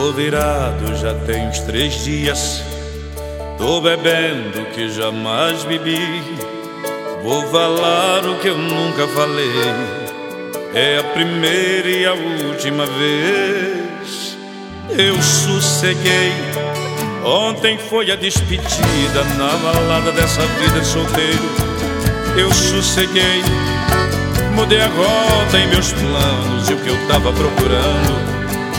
Tô virado já tem uns 3 dias. Tô bebendo o que jamais bebi. Vou falar o que eu nunca falei. É a primeira e a última vez. Eu sosseguei. Ontem foi a despedida na balada dessa vida de solteiro. Eu sosseguei. Mudei a rota em meus planos e o que eu tava procurando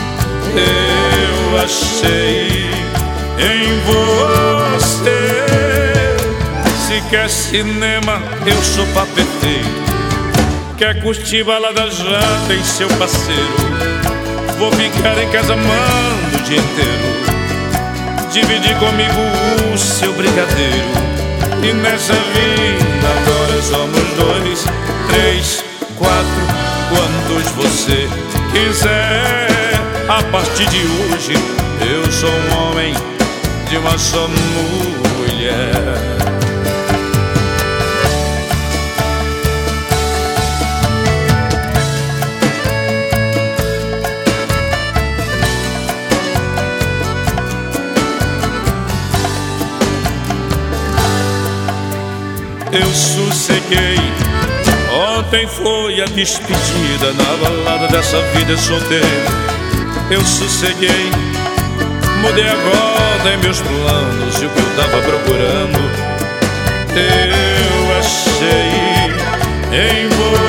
eu achei em você. Se quer cinema, eu sou pá perfeito. Quer curtir balada, já tem seu parceiro. Vou ficar em casa amando o dia inteiro. Dividir comigo o seu brigadeiro. E nessa vida agora somos 2, 3, 4, quantos você quiser. A partir de hoje eu sou um homem de uma só mulher. Eu sosseguei. Ontem foi a despedida na balada dessa vida solteira. Eu sosseguei. Mudei a rota em meus planos e o que eu tava procurando eu achei em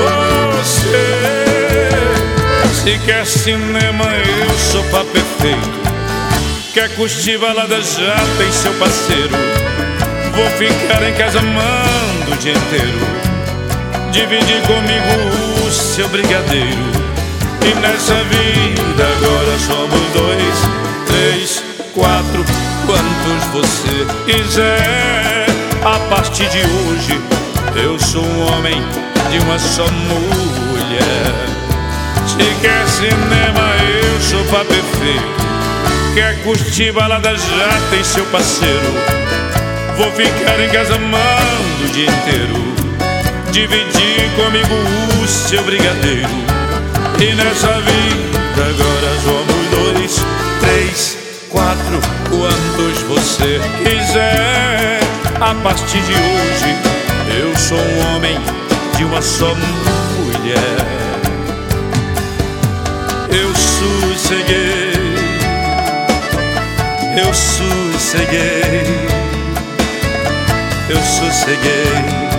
você. Se quer cinema, eu sou pá perfeito. Quer curtir balada, já tem seu parceiro. Vou ficar em casa amando o dia inteiro. Dividir comigo o seu brigadeiro. E nessa vida agora somos 2, 3, 4, quantos você quiser. A partir de hoje eu sou um homem de uma só mulher. Se quer cinema, eu sou pá perfeito. Quer curtir balada, já tem seu parceiro. Vou ficar em casa amando o dia inteiro. Dividir comigo o seu brigadeiro. E nessa vida agora somos 2, 3, 4, quantos você quiser. A partir de hoje eu sou um homem de uma só mulher. Eu sosseguei. Eu sosseguei. Eu sosseguei.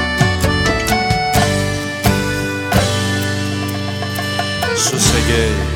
Sosseguei.